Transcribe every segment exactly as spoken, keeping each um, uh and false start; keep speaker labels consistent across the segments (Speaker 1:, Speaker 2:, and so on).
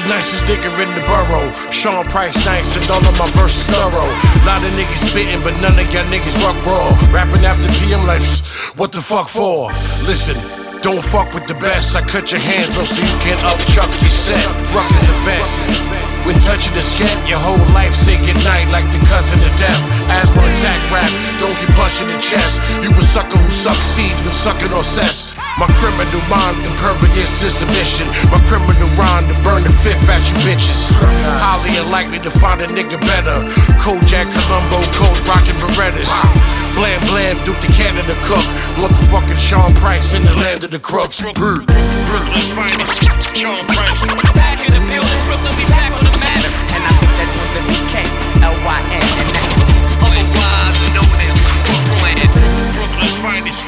Speaker 1: Nicest nigga in the borough. Sean Price nice and all of my verses thorough. Lot of niggas spitting, but none of y'all niggas rock raw. Rapping after P M like, what the fuck for? Listen, don't fuck with the best. I cut your hands off so you can't upchuck your set. Ruck is the vet. When touching the scat, your whole life say goodnight like the cousin of death. Asthma attack rap, don't get punched in the chest. You a sucker who sucks seeds when sucking on cess. My criminal mind impervious to submission. My criminal rhyme to burn the fifth at you bitches. Highly unlikely to find a nigga better. Kojak, Columbo, cold rockin' Berettas. Blam blam, Duke the Canada cook. Motherfucking Sean Price in the land of the crooks. Brooklyn's finest, Sean Price.
Speaker 2: Back in the building, Brooklyn, we back on the matter. And I put that with the B K, L Y N. And that otherwise known as Brooklyn.
Speaker 1: Brooklyn's finest.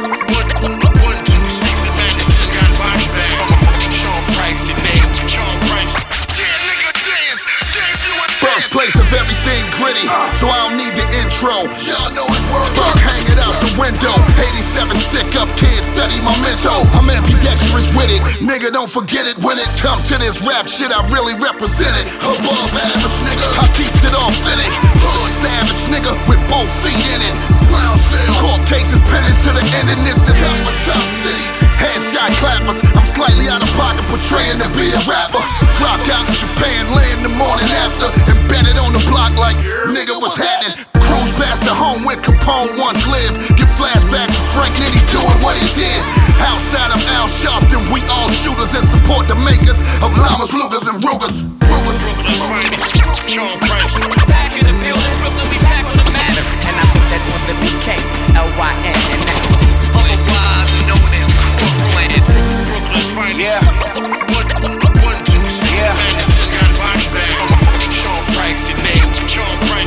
Speaker 1: One, one, two, six, and Madison got body bags. Sean Price, the name. Sean Price. Yeah, nigga, dance. Debut and dance.
Speaker 3: Birthplace of everything gritty, so I don't need the intro. Y'all know it's word. Buck hang it out the window. eighty-seven stick up kids, study my mental. I'm ambidextrous with it, nigga, don't forget it. When it come to this rap shit, I really represent it. Above average, nigga, I keeps it authentic. Hood savage, nigga, with both feet in it. Brownsville, court cases pending to the end, and this is our top city. Headshot clappers, I'm slightly out of pocket, portraying to be a rapper. Rock out in Japan, land the morning after, embedded on the block like, nigga, what's happening? Cruise past the home where Capone once lived. Get flashbacks of Frank Nitty doing what he did. Outside of Al Sharpton, we all shooters and support the makers of Llamas, Lugers, and Rugers. Rugers.
Speaker 1: Brooklyn's finest, Sean Price.
Speaker 2: back in the building, Brooklyn, we back on the matter. And I put that with the B K, L Y N. And that otherwise known as Brooklyn.
Speaker 1: Brooklyn's finest.
Speaker 2: Yeah.
Speaker 1: One, one, two, six,
Speaker 2: Yeah.
Speaker 1: Madison got body bags. Sean Price, the name. Sean Price.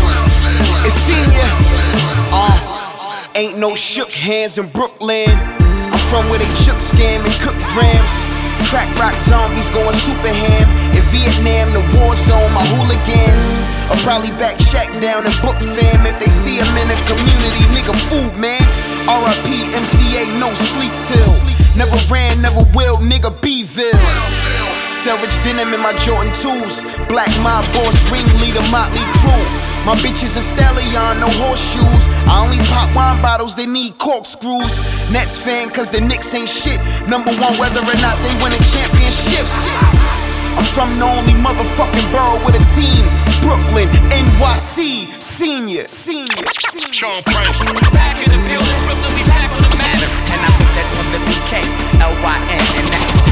Speaker 4: It's senior. Uh, ain't no shook hands in Brooklyn. I'm from where they chook scam and cook grams. Crack rock zombies going super ham. In Vietnam, the war zone, my hooligans I'll probably back Shaq down and book fam if they see him in the community. Nigga, food, man. R I P M C A, no sleep till. Never ran, never will, nigga, Bville. Selridge denim in my Jordan twos. Black mob boss, ringleader, motley crew. My bitches a stallion, no horseshoes. I only pop wine bottles, they need corkscrews. Nets fan, cause the Knicks ain't shit. Number one, whether or not they win a championship. I'm from the only motherfucking borough with a team. Brooklyn, N Y C, senior, senior, senior.
Speaker 1: Sean Price.
Speaker 2: back in the building, Brooklyn, we back on the matter. And I put that with the B K, L Y N. And that